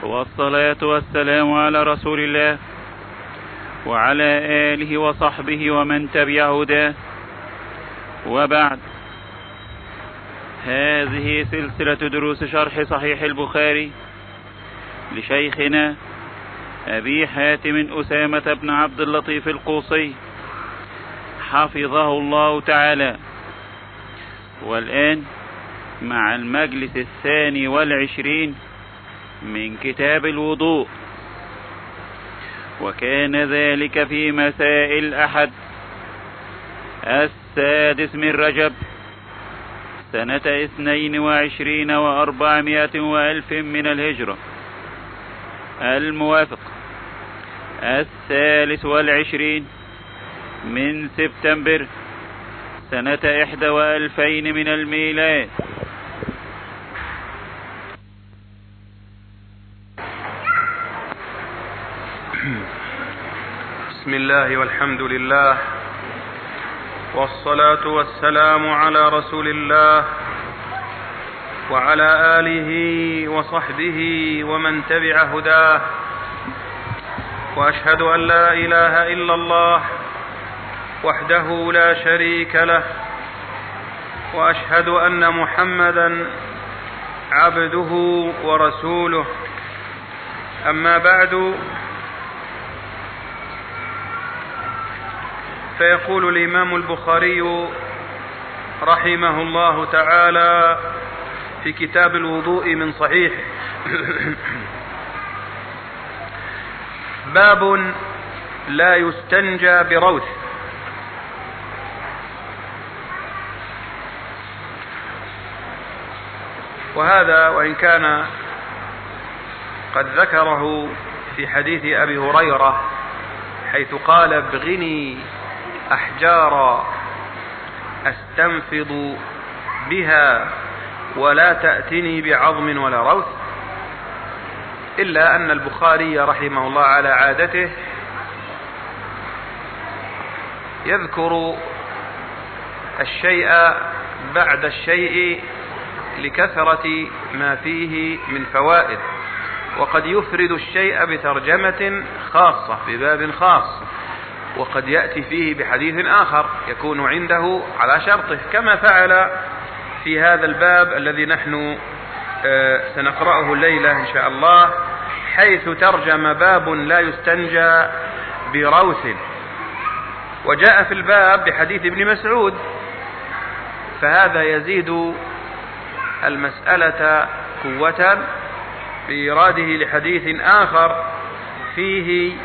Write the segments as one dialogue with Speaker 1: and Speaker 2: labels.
Speaker 1: والصلاة والسلام على رسول الله وعلى آله وصحبه ومن تبع هداه، وبعد. هذه سلسلة دروس شرح صحيح البخاري لشيخنا أبي حاتم أسامة بن عبد اللطيف القوصي حفظه الله تعالى. والآن مع المجلس 22 من كتاب الوضوء، وكان ذلك في مساء الأحد 6 من رجب سنة 22 و400 وألف من الهجرة، الموافق 23 من سبتمبر سنة 21 من الميلاد.
Speaker 2: بسم الله والحمد لله، والصلاة والسلام على رسول الله وعلى آله وصحبه ومن تبع هداه، وأشهد أن لا إله إلا الله وحده لا شريك له، وأشهد أن محمدا عبده ورسوله. أما بعد، فيقول الإمام البخاري رحمه الله تعالى في كتاب الوضوء من صحيحه: باب لا يستنجى بروث. وهذا وإن كان قد ذكره في حديث أبي هريرة حيث قال: ابغني أحجارا أستنفض بها ولا تأتني بعظم ولا روث، إلا أن البخاري رحمه الله على عادته يذكر الشيء بعد الشيء لكثرة ما فيه من فوائد، وقد يفرد الشيء بترجمة خاصة بباب خاص، وقد يأتي فيه بحديث آخر يكون عنده على شرطه، كما فعل في هذا الباب الذي نحن سنقرأه الليلة إن شاء الله، حيث ترجم: باب لا يستنجى بروث. وجاء في الباب بحديث ابن مسعود، فهذا يزيد المسألة قوة بإراده لحديث آخر فيه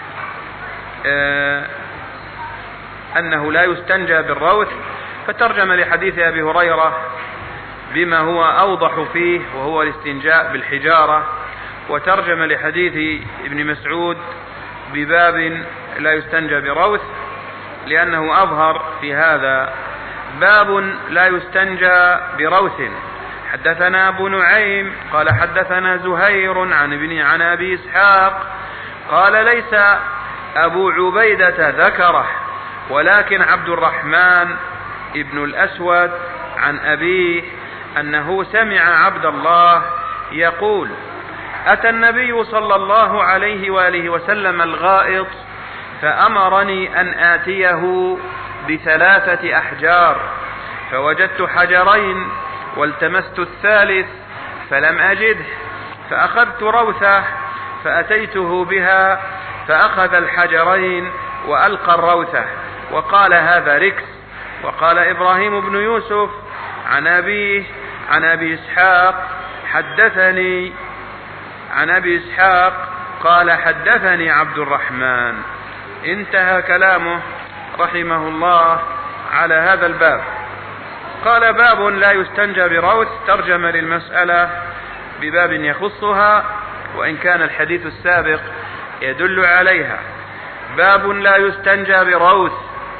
Speaker 2: أنه لا يستنجى بالروث، فترجم لحديث أبي هريرة بما هو أوضح فيه وهو الاستنجاء بالحجارة، وترجم لحديث ابن مسعود بباب لا يستنجى بروث لأنه أظهر في هذا. باب لا يستنجى بروث. حدثنا أبو نعيم قال حدثنا زهير عن أبي إسحاق قال: ليس أبو عبيدة ذكره، ولكن عبد الرحمن ابن الأسود عن أبيه أنه سمع عبد الله يقول: أتى النبي صلى الله عليه وآله وسلم الغائط فأمرني أن آتيه ب3 أحجار، فوجدت حجرين والتمست الثالث فلم أجده، فأخذت روثة فأتيته بها، فأخذ الحجرين وألقى الروثة وقال: هذا ركس. وقال إبراهيم بن يوسف عن أبيه عن أبي إسحاق حدثني عن أبي إسحاق قال: حدثني عبد الرحمن. انتهى كلامه رحمه الله على هذا الباب. قال: باب لا يستنجى بروث، ترجم للمسألة بباب يخصها، وإن كان الحديث السابق يدل عليها. باب لا يستنجى بروث.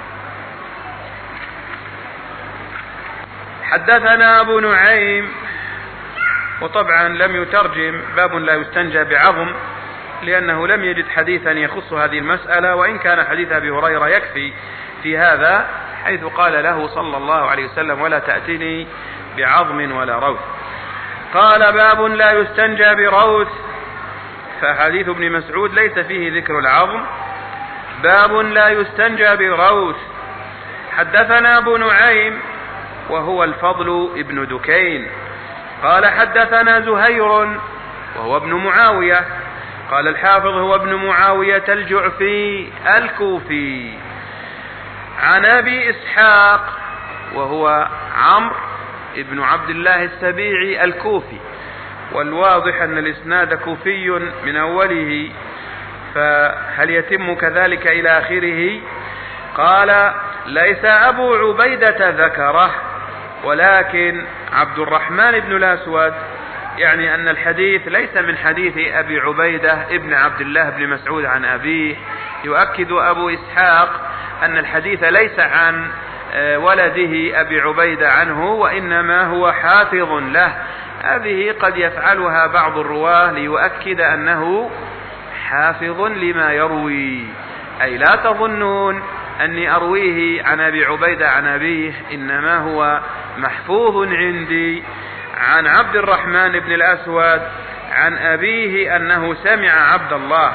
Speaker 2: حدثنا أبو نعيم، وطبعا لم يترجم باب لا يستنجى بعظم لأنه لم يجد حديثا يخص هذه المسألة، وإن كان حديث أبي هريرة يكفي في هذا، حيث قال له صلى الله عليه وسلم: ولا تأتني بعظم ولا روث. قال: باب لا يستنجى بروث. فحديث ابن مسعود ليس فيه ذكر العظم. باب لا يستنجى بروث. حدثنا أبو نعيم وهو الفضل ابن دكين قال حدثنا زهير وهو ابن معاوية قال الحافظ هو ابن معاوية الجعفي الكوفي عن أبي إسحاق وهو عمرو ابن عبد الله السبيعي الكوفي، والواضح أن الإسناد كوفي من أوله، فهل يتم كذلك إلى آخره؟ قال ليس أبو عبيدة ذكره ولكن عبد الرحمن بن الأسود، يعني أن الحديث ليس من حديث أبي عبيدة ابن عبد الله بن مسعود عن أبيه. يؤكد أبو إسحاق أن الحديث ليس عن ولده أبي عبيدة عنه، وإنما هو حافظ له. هذه قد يفعلها بعض الرواه ليؤكد أنه حافظ لما يروي، أي لا تظنون أني أرويه عن أبي عبيدة عن أبيه، إنما هو محفوظ عندي عن عبد الرحمن بن الأسود عن أبيه أنه سمع عبد الله.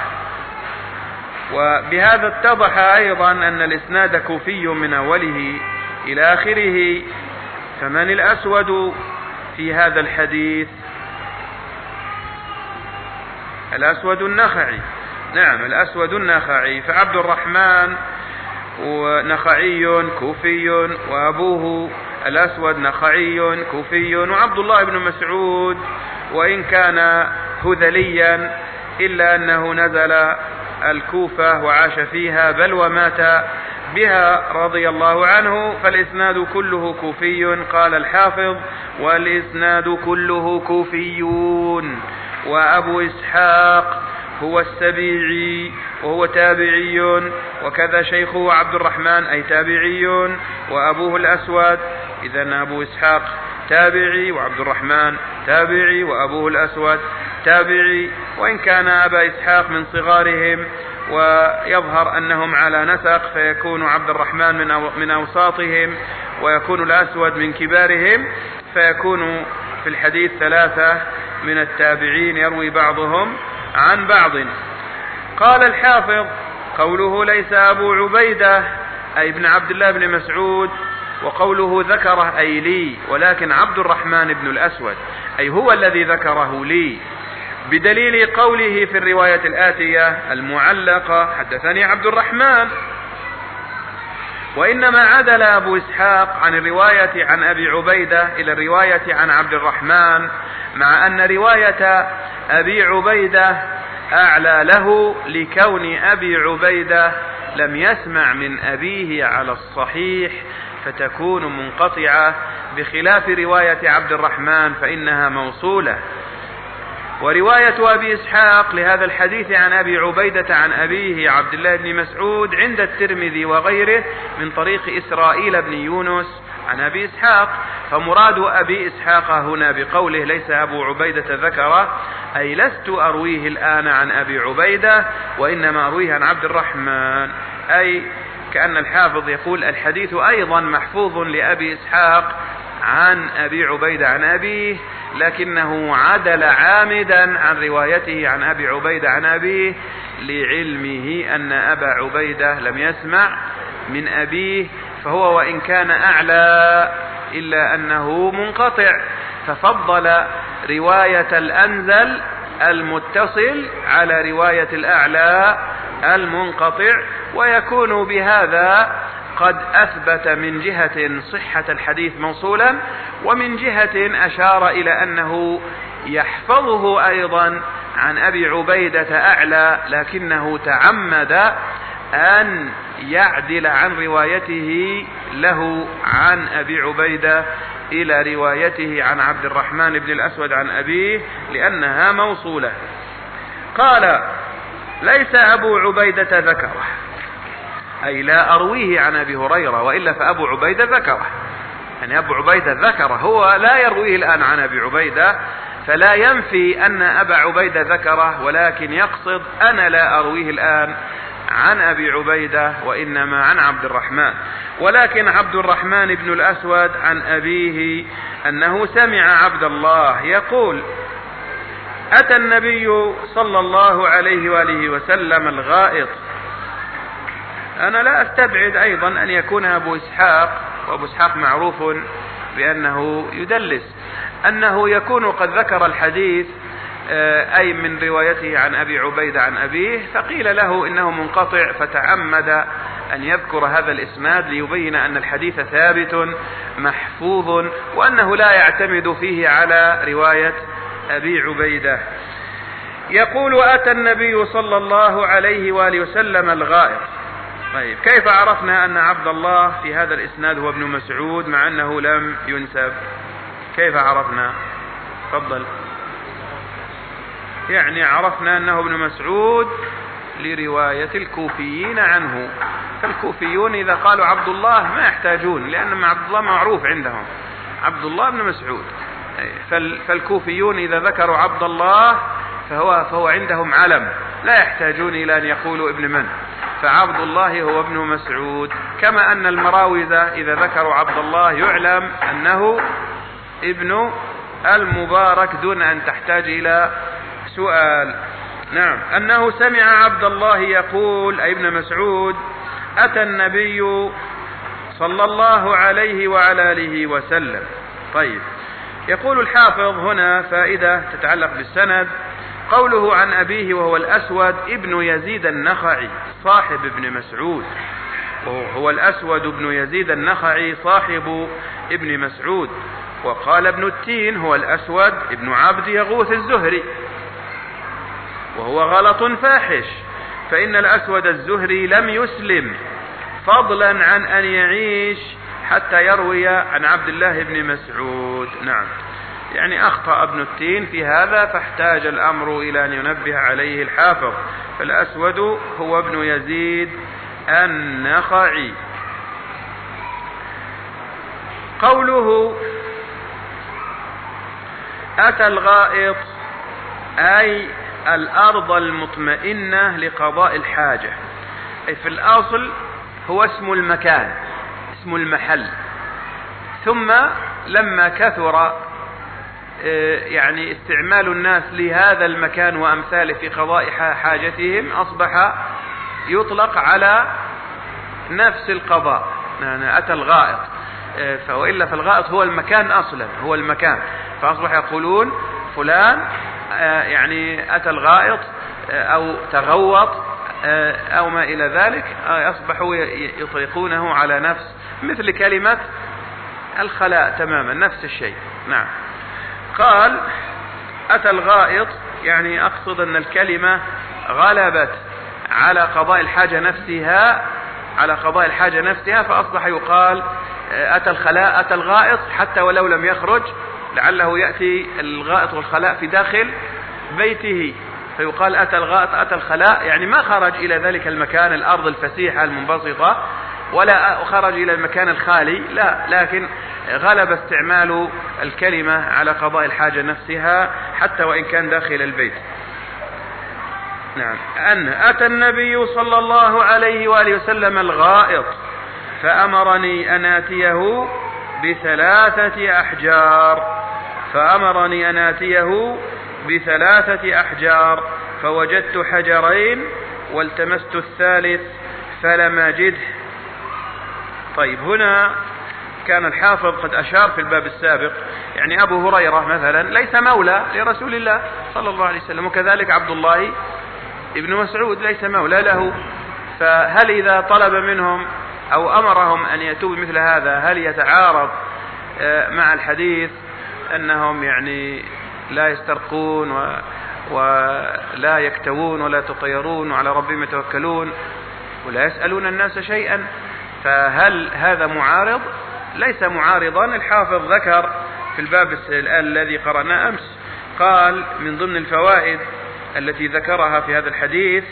Speaker 2: وبهذا اتضح أيضا أن الإسناد كوفي من أوله إلى آخره. فمن الأسود في هذا الحديث؟ الأسود النخعي. نعم، الأسود النخعي. فعبد الرحمن نخعي كوفي، وأبوه الأسود نخعي كوفي، وعبد الله بن مسعود وإن كان هذليا إلا أنه نزل الكوفة وعاش فيها بل ومات بها رضي الله عنه. فالإسناد كله كوفي. قال الحافظ والإسناد كله كوفيون. وأبو إسحاق هو السبيعي وهو تابعي، وكذا شيخه عبد الرحمن أي تابعي، وأبوه الأسود. إذن أبو إسحاق تابعي وعبد الرحمن تابعي وأبوه الأسود تابعي، وإن كان أبا إسحاق من صغارهم ويظهر أنهم على نسق، فيكون عبد الرحمن من أوساطهم ويكون الأسود من كبارهم، فيكون في الحديث ثلاثة من التابعين يروي بعضهم عن بعض. قال الحافظ قوله ليس أبو عبيدة أي ابن عبد الله بن مسعود، وقوله ذكره أي لي، ولكن عبد الرحمن بن الأسود أي هو الذي ذكره لي، بدليل قوله في الرواية الآتية المعلقة حدثني عبد الرحمن. وإنما عدل أبو إسحاق عن الرواية عن أبي عبيدة إلى الرواية عن عبد الرحمن، مع أن رواية أبي عبيدة أعلى له لكون أبي عبيدة لم يسمع من أبيه على الصحيح، فتكون منقطعة، بخلاف رواية عبد الرحمن فإنها موصولة. ورواية أبي إسحاق لهذا الحديث عن أبي عبيدة عن أبيه عبد الله بن مسعود عند الترمذي وغيره من طريق إسرائيل بن يونس عن أبي إسحاق. فمراد أبي إسحاق هنا بقوله ليس أبو عبيدة ذكره أي لست أرويه الآن عن أبي عبيدة، وإنما أرويه عن عبد الرحمن، أي كأن الحافظ يقول الحديث أيضا محفوظ لأبي إسحاق عن أبي عبيدة عن أبيه، لكنه عدل عامدا عن روايته عن أبي عبيدة عن أبيه لعلمه أن أبا عبيدة لم يسمع من أبيه، فهو وإن كان أعلى إلا أنه منقطع، ففضل رواية الأنزل المتصل على رواية الأعلى المنقطع، ويكون بهذا قد أثبت من جهة صحة الحديث موصولا، ومن جهة أشار إلى أنه يحفظه أيضا عن أبي عبيدة أعلى، لكنه تعمد أن يعدل عن روايته له عن أبي عبيدة إلى روايته عن عبد الرحمن بن الأسود عن أبيه لأنها موصولة. قال ليس أبو عبيدة ذكره أي لا أرويه عن أبي هريرة، وإلا فأبو عبيدة ذكره، يعني أبو عبيدة ذكره، هو لا يرويه الآن عن أبي عبيدة، فلا ينفي أن أبا عبيدة ذكره، ولكن يقصد أنا لا أرويه الآن عن أبي عبيدة وإنما عن عبد الرحمن. ولكن عبد الرحمن بن الأسود عن أبيه أنه سمع عبد الله يقول أتى النبي صلى الله عليه وآله وسلم الغائط. أنا لا أستبعد أيضا أن يكون أبو إسحاق، وأبو إسحاق معروف بأنه يدلس، أنه يكون قد ذكر الحديث أي من روايته عن أبي عبيدة عن أبيه، فقيل له إنه منقطع فتعمد أن يذكر هذا الإسناد ليبين أن الحديث ثابت محفوظ، وأنه لا يعتمد فيه على رواية أبي عبيدة. يقول أتى النبي صلى الله عليه وآله وسلم الغائط. طيب، كيف عرفنا أن عبد الله في هذا الإسناد هو ابن مسعود مع أنه لم ينسب؟ كيف عرفنا؟ تفضل. يعني عرفنا أنه ابن مسعود لرواية الكوفيين عنه، فالكوفيون إذا قالوا عبد الله ما يحتاجون، لأن عبد الله معروف عندهم، عبد الله بن مسعود، فالكوفيون إذا ذكروا عبد الله فهو عندهم علم، لا يحتاجون إلى أن يقولوا ابن من، فعبد الله هو ابن مسعود. كما أن المراوزة إذا ذكروا عبد الله يعلم أنه ابن المبارك دون أن تحتاج إلى سؤال. نعم، أنه سمع عبد الله يقول أي ابن مسعود أتى النبي صلى الله عليه وعلى آله وسلم. طيب، يقول الحافظ هنا فائدة تتعلق بالسند، قوله عن أبيه وهو الأسود ابن يزيد النخعي صاحب ابن مسعود، وهو الأسود ابن يزيد النخعي صاحب ابن مسعود. وقال ابن التين هو الأسود ابن عبد يغوث الزهري، وهو غلط فاحش، فإن الأسود الزهري لم يسلم فضلا عن أن يعيش حتى يروي عن عبد الله بن مسعود. نعم، يعني أخطأ ابن التين في هذا، فاحتاج الأمر إلى أن ينبه عليه الحافظ، فالأسود هو ابن يزيد النخعي. قوله أتى الغائط أي الأرض المطمئنة لقضاء الحاجة، أي في الأصل هو اسم المكان، اسم المحل، ثم لما كثر يعني استعمال الناس لهذا المكان وأمثاله في قضاء حاجتهم أصبح يطلق على نفس القضاء، يعني أتى الغائط، فوإلا فالغائط هو المكان أصلا، هو المكان، فأصبح يقولون فلان يعني أتى الغائط أو تغوط أو ما إلى ذلك، أصبحوا يطلقونه على نفس، مثل كلمة الخلاء تماما نفس الشيء. نعم، قال أتى الغائط، يعني أقصد أن الكلمة غلبت على قضاء الحاجة نفسها، على قضاء الحاجة نفسها، فأصبح يقال أتى الخلاء أتى الغائط، حتى ولو لم يخرج، لعله يأتي الغائط والخلاء في داخل بيته، فيقال أتى الغائط أتى الخلاء، يعني ما خرج إلى ذلك المكان الأرض الفسيحة المنبسطة، ولا خرج إلى المكان الخالي، لا، لكن غلب استعمال الكلمة على قضاء الحاجة نفسها حتى وإن كان داخل البيت. نعم، أن أتى النبي صلى الله عليه وآله وسلم الغائط فأمرني أن آتيه بثلاثة أحجار، فأمرني أن آتيه بثلاثة أحجار، فوجدت حجرين والتمست الثالث فلم أجده. طيب، هنا كان الحافظ قد أشار في الباب السابق، يعني أبو هريرة مثلا ليس مولى لرسول الله صلى الله عليه وسلم، وكذلك عبد الله ابن مسعود ليس مولى له، فهل إذا طلب منهم أو أمرهم أن يأتوا بمثل هذا هل يتعارض مع الحديث أنهم يعني لا يسترقون ولا يكتوون ولا يتطيرون وعلى ربهم يتوكلون ولا يسألون الناس شيئا؟ فهل هذا معارض؟ ليس معارضا. الحافظ ذكر في الباب الذي قرأناه أمس، قال من ضمن الفوائد التي ذكرها في هذا الحديث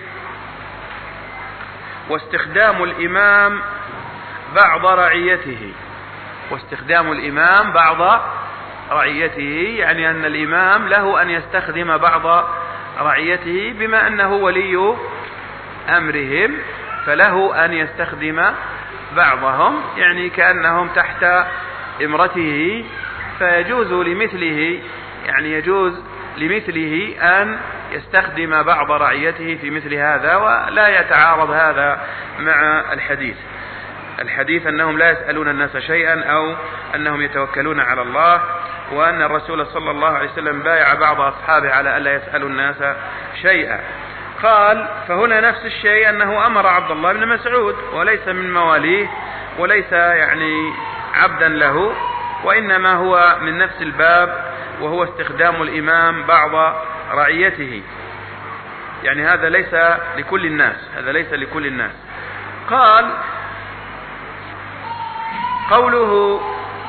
Speaker 2: واستخدام الإمام بعض رعيته، واستخدام الإمام بعض رعيته، يعني أن الإمام له أن يستخدم بعض رعيته بما أنه ولي أمرهم، فله أن يستخدم بعضهم، يعني كأنهم تحت إمرته، فيجوز لمثله، يعني يجوز لمثله أن يستخدم بعض رعيته في مثل هذا، ولا يتعارض هذا مع الحديث أنهم لا يسألون الناس شيئا أو أنهم يتوكلون على الله، وأن الرسول صلى الله عليه وسلم بايع بعض أصحابه على ألا يسألوا الناس شيئا. قال فهنا نفس الشيء، أنه أمر عبد الله بن مسعود وليس من مواليه وليس يعني عبدا له، وإنما هو من نفس الباب، وهو استخدام الإمام بعض رعيته، يعني هذا ليس لكل الناس. قال قوله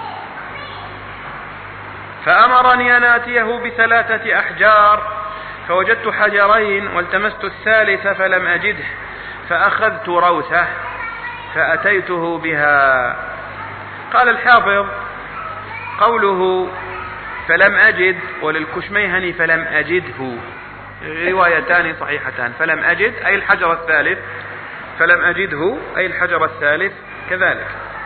Speaker 2: فأمرني أن آتيه ب3 أحجار فوجدت حجرين والتمست الثالث فلم أجده فأخذت روثة فأتيته بها. قال الحافظ قوله فلم أجد، وللكشميهني فلم أجده، روايتان صحيحتان، فلم أجد أي الحجر الثالث، فلم أجده أي الحجر الثالث كذلك.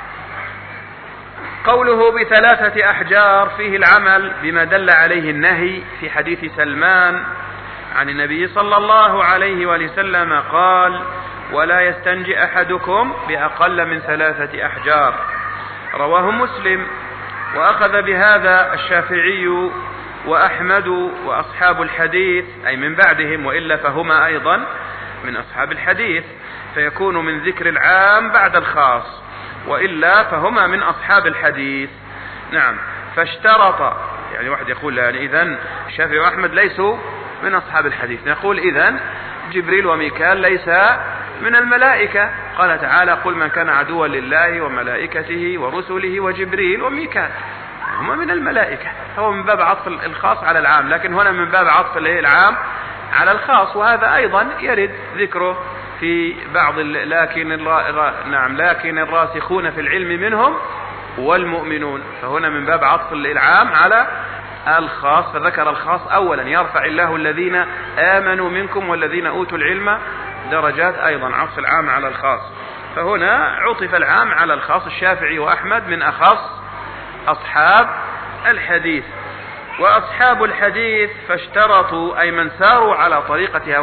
Speaker 2: قوله ب3 أحجار فيه العمل بما دل عليه النهي في حديث سلمان عن النبي صلى الله عليه وسلم قال ولا يستنجي أحدكم بأقل من 3 أحجار، رواه مسلم. وأخذ بهذا الشافعي وأحمد وأصحاب الحديث، أي من بعدهم، وإلا فهما أيضا من أصحاب الحديث، فيكون من ذكر العام بعد الخاص، وإلا فهما من أصحاب الحديث. نعم. فاشترط، يعني واحد يقول يعني إذن الشافعي وأحمد ليسوا من أصحاب الحديث، نقول إذن جبريل وميكال ليس من الملائكة، قال تعالى قل من كان عدوا لله وملائكته ورسله وجبريل وميكال، هما من الملائكة، هو من باب عطف الخاص على العام، لكن هنا من باب عطف العام على الخاص، وهذا أيضا يرد ذكره في بعض لكن الراسخون في العلم منهم والمؤمنون، فهنا من باب عطف العام على الخاص، فذكر الخاص أولا، يرفع الله الذين آمنوا منكم والذين أوتوا العلم درجات، أيضا عطف العام على الخاص، فهنا عطف العام على الخاص. الشافعي وأحمد من أخص أصحاب الحديث. وأصحاب الحديث فاشترطوا، أي من ساروا على طريقة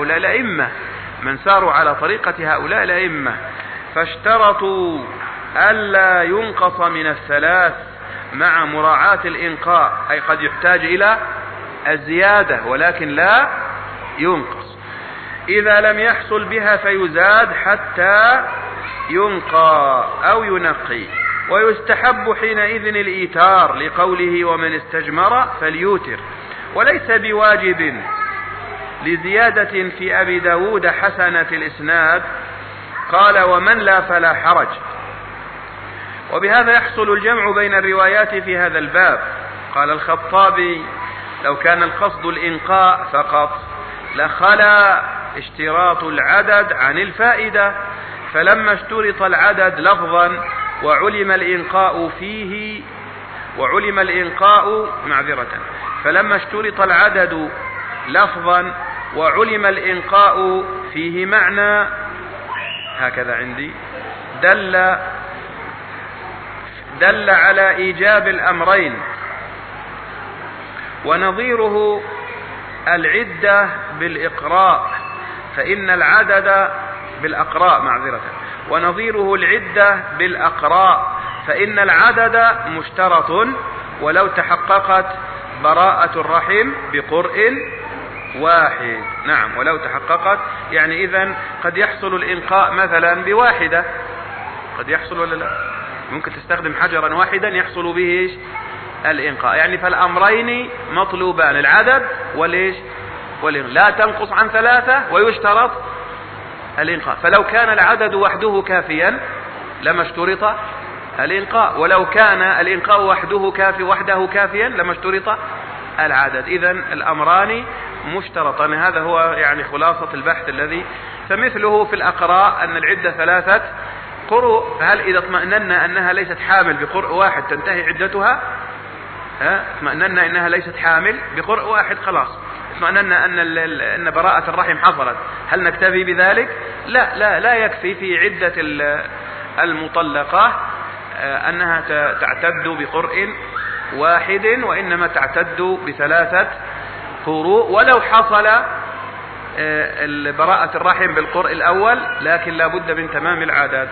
Speaker 2: هؤلاء الأئمة، فاشترطوا ألا ينقص من 3 مع مراعاة الإنقاء، أي قد يحتاج إلى الزيادة ولكن لا ينقص. إذا لم يحصل بها فيزاد حتى ينقى أو ينقي. ويستحب حينئذ الإيتار لقوله ومن استجمر فليوتر، وليس بواجب، لزيادة في أبي داود حسنة الإسناد قال ومن لا فلا حرج. وبهذا يحصل الجمع بين الروايات في هذا الباب. قال الخطابي لو كان القصد الإنقاء فقط لخلا اشتراط العدد عن الفائدة، فلما اشترط العدد لفظا وعلم فلما اشترط العدد لفظا وعلم الإنقاء فيه معنى، هكذا عندي، دل على إيجاب الأمرين. ونظيره العدة بالإقراء، فإن العدد ونظيره العدة بالأقراء، فإن العدد مشترط ولو تحققت براءة الرحم بقرء واحد. نعم، ولو تحققت، يعني إذن قد يحصل الإنقاء مثلا بواحدة، قد يحصل ولا لا؟ ممكن تستخدم حجرا واحدا يحصل به الإنقاء، يعني فالأمرين مطلوبان، العدد لا تنقص عن 3 ويشترط الإنقاء. فلو كان العدد وحده كافيا لما اشترط الإنقاء، ولو كان الإنقاء وحده كافيا لما اشترط العدد. إذن الأمران مشترطان، هذا هو يعني خلاصة البحث الذي. فمثله في الأقراء أن العدة 3 قرء، فهل إذا اطمأننا أنها ليست حامل بقرء واحد تنتهي عدتها؟ اطمأننا أنها ليست حامل بقرء واحد خلاص، اطمأننا أن براءة الرحم حصلت، هل نكتفي بذلك؟ لا يكفي في عدة المطلقة أنها تعتد بقرء واحد، وإنما تعتد ب3 قروء، ولو حصل براءة الرحم بالقرء الأول، لكن لا بد من تمام العادات.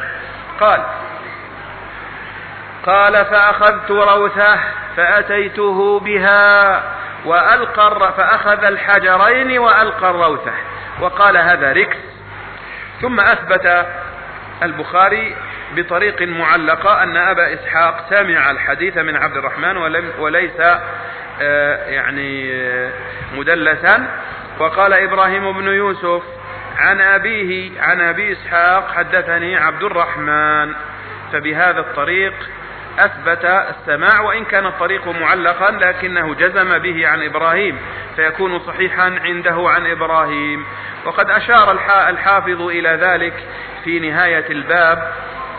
Speaker 2: قال فأخذت روثة فأتيته بها فأخذ الحجرين وألقى الروثة وقال هذا ركس. ثم أثبت البخاري بطريق معلقة أن أبا إسحاق سمع الحديث من عبد الرحمن وليس يعني مدلسا. وقال إبراهيم بن يوسف عن أبيه عن أبي إسحاق حدثني عبد الرحمن، فبهذا الطريق أثبت السماع، وإن كان الطريق معلقا لكنه جزم به عن إبراهيم فيكون صحيحا عنده عن إبراهيم. وقد أشار الحافظ إلى ذلك في نهاية الباب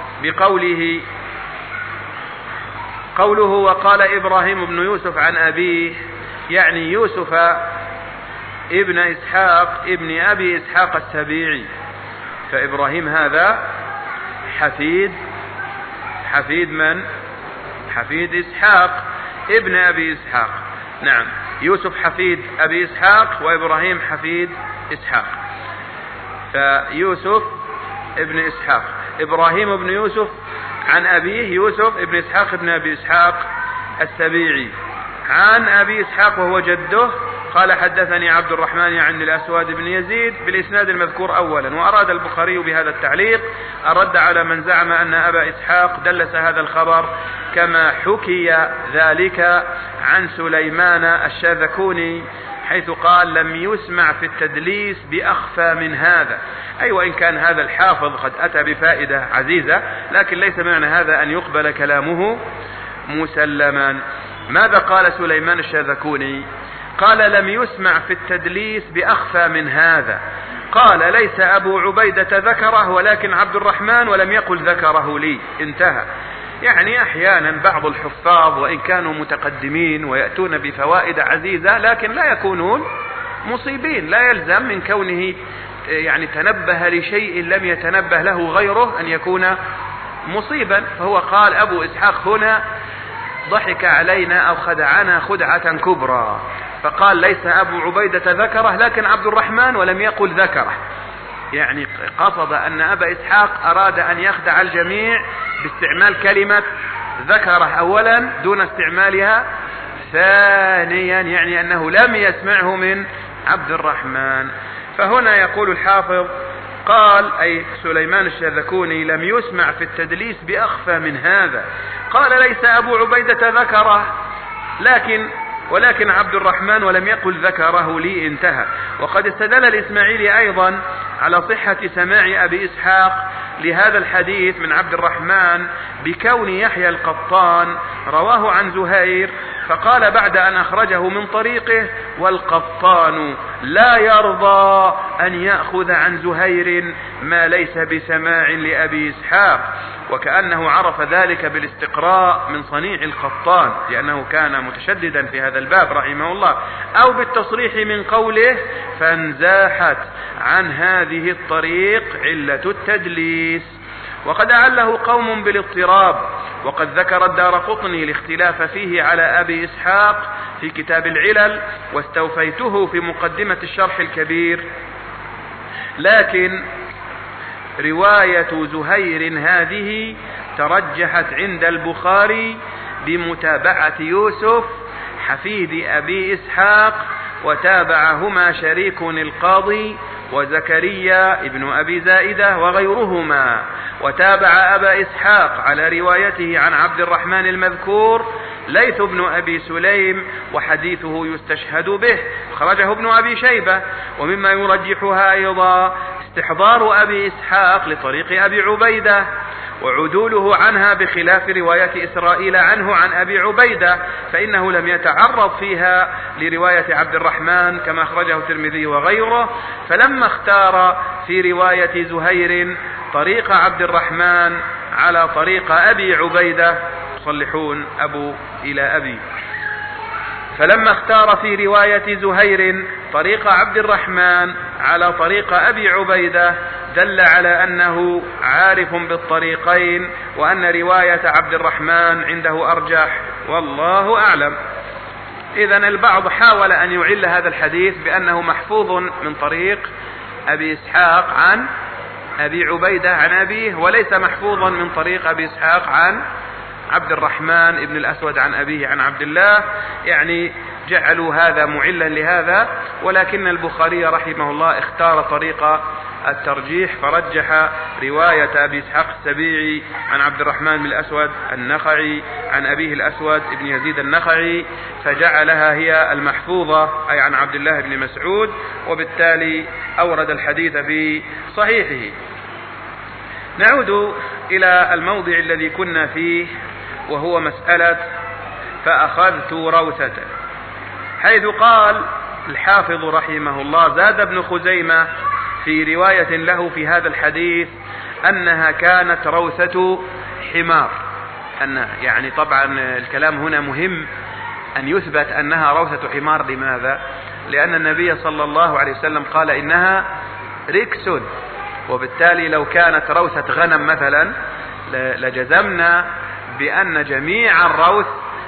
Speaker 2: قوله وقال إبراهيم بن يوسف عن أبيه، يعني يوسف ابن إسحاق ابن أبي إسحاق السبيعي، فإبراهيم هذا حفيد من؟ حفيد إسحاق ابن أبي إسحاق. نعم، يوسف حفيد أبي إسحاق وإبراهيم حفيد إسحاق، فيوسف ابن إسحاق، إبراهيم بن يوسف عن أبيه يوسف ابن إسحاق ابن أبي إسحاق السبيعي عن أبي إسحاق وهو جده قال حدثني عبد الرحمن عن الأسود بن يزيد بالإسناد المذكور أولا. وأراد البخاري بهذا التعليق الرد على من زعم أن أبا إسحاق دلس هذا الخبر كما حكي ذلك عن سليمان الشاذكوني، حيث قال لم يسمع في التدليس بأخفى من هذا، أي وإن كان هذا الحافظ قد أتى بفائدة عزيزة، لكن ليس معنى هذا أن يقبل كلامه مسلما. ماذا قال سليمان الشاذكوني؟ قال لم يسمع في التدليس بأخفى من هذا. قال ليس أبو عبيدة ذكره ولكن عبد الرحمن ولم يقل ذكره لي، انتهى. يعني أحيانا بعض الحفاظ وإن كانوا متقدمين ويأتون بفوائد عزيزة لكن لا يكونون مصيبين، لا يلزم من كونه يعني تنبه لشيء لم يتنبه له غيره أن يكون مصيبا. فهو قال أبو إسحاق هنا ضحك علينا أو خدعنا خدعة كبرى، فقال ليس أبو عبيدة ذكره لكن عبد الرحمن ولم يقل ذكره، يعني قصد أن أبا إسحاق أراد أن يخدع الجميع باستعمال كلمة ذكره أولا دون استعمالها ثانيا، يعني أنه لم يسمعه من عبد الرحمن. فهنا يقول الحافظ قال أي سليمان الشاذكوني لم يسمع في التدليس بأخفى من هذا. قال ليس أبو عبيدة ذكره ولكن عبد الرحمن ولم يقل ذكره لي، انتهى. وقد استدل الإسماعيلي أيضا على صحة سماع أبي إسحاق لهذا الحديث من عبد الرحمن بكون يحيى القطان رواه عن زهير، فقال بعد أن أخرجه من طريقه والقطان لا يرضى أن يأخذ عن زهير ما ليس بسماع لأبي إسحاق، وكأنه عرف ذلك بالاستقراء من صنيع القطان لأنه كان متشددا في هذا الباب رحمه الله، أو بالتصريح من قوله فانزاحت عن هذه الطريق علة التدليس. وقد أعله قوم بالاضطراب، وقد ذكر الدارقطني الاختلاف فيه على أبي إسحاق في كتاب العلل، واستوفيته في مقدمة الشرح الكبير، لكن رواية زهير هذه ترجحت عند البخاري بمتابعة يوسف حفيد أبي إسحاق، وتابعهما شريك القاضي وزكريا ابن أبي زائدة وغيرهما، وتابع أبا إسحاق على روايته عن عبد الرحمن المذكور ليث بن أبي سليم، وحديثه يستشهد به، خرجه ابن أبي شيبة. ومما يرجحها أيضا استحضار أبي إسحاق لطريق أبي عبيدة وعدوله عنها بخلاف رواية إسرائيل عنه عن أبي عبيدة، فإنه لم يتعرض فيها لرواية عبد الرحمن كما أخرجه الترمذي وغيره. فلما اختار في رواية زهير طريق عبد الرحمن على طريق أبي عبيدة، يصلحون أبو إلى أبي، فلما اختار في رواية زهير طريق عبد الرحمن على طريق أبي عبيدة دل على أنه عارف بالطريقين، وأن رواية عبد الرحمن عنده أرجح، والله أعلم. إذن البعض حاول أن يعل هذا الحديث بأنه محفوظ من طريق أبي إسحاق عن أبي عبيدة عن أبيه، وليس محفوظا من طريق أبي إسحاق عن عبد الرحمن بن الأسود عن أبيه عن عبد الله، يعني جعلوا هذا معلا لهذا. ولكن البخاري رحمه الله اختار طريق الترجيح، فرجح رواية أبي إسحاق السبيعي عن عبد الرحمن بن الأسود النخعي عن أبيه الأسود بن يزيد النخعي، فجعلها هي المحفوظة أي عن عبد الله بن مسعود، وبالتالي أورد الحديث في صحيحه. نعود إلى الموضع الذي كنا فيه، وهو مسألة فأخذت روثة، حيث قال الحافظ رحمه الله: زاد ابن خزيمة في رواية له في هذا الحديث أنها كانت روثة حمار. يعني طبعا الكلام هنا مهم أن يثبت أنها روثة حمار. لماذا؟ لأن النبي صلى الله عليه وسلم قال إنها ركس، وبالتالي لو كانت روثة غنم مثلا لجزمنا بأن جميع الروث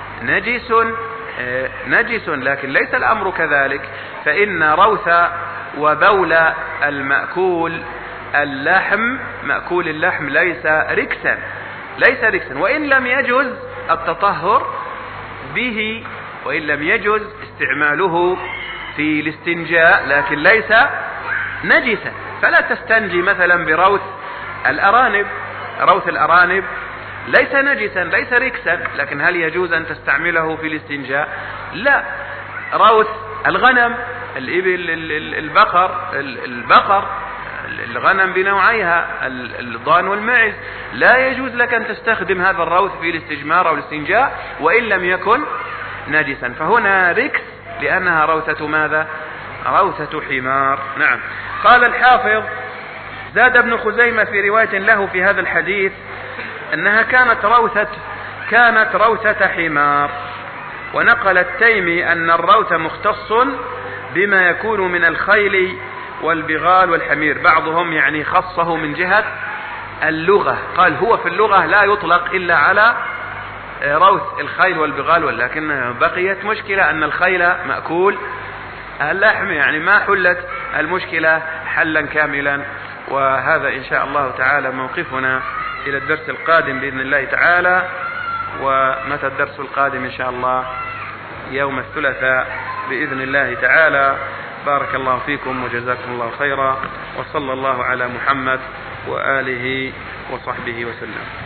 Speaker 2: نجس، لكن ليس الأمر كذلك، فإن روث وبول المأكول اللحم مأكول اللحم ليس ركسا، وإن لم يجوز التطهر به، وإن لم يجوز استعماله في الاستنجاء، لكن ليس نجسا. فلا تستنجي مثلا بروث الأرانب. روث الأرانب ليس نجسا، ليس ركسا، لكن هل يجوز أن تستعمله في الاستنجاء؟ لا. روث الغنم، الإبل، البقر، الغنم بنوعيها، الضان والمعز، لا يجوز لك أن تستخدم هذا الروث في الاستجمار أو الاستنجاء وإن لم يكن نجسا. فهنا ركس لأنها روثة ماذا؟ روثة حمار. نعم. قال الحافظ: زاد ابن خزيمة في رواية له في هذا الحديث أنها كانت روثة حمار. ونقل التيمي أن الروث مختص بما يكون من الخيل والبغال والحمير. بعضهم يعني خصه من جهة اللغة، قال هو في اللغة لا يطلق إلا على روث الخيل والبغال، ولكن بقيت مشكلة أن الخيل مأكول اللحم، يعني ما حلت المشكلة حلا كاملا. وهذا إن شاء الله تعالى موقفنا إلى الدرس القادم بإذن الله تعالى. ومتى الدرس القادم؟ إن شاء الله يوم الثلاثاء بإذن الله تعالى. بارك الله فيكم وجزاكم الله خيرا، وصلى الله على محمد وآله وصحبه وسلم.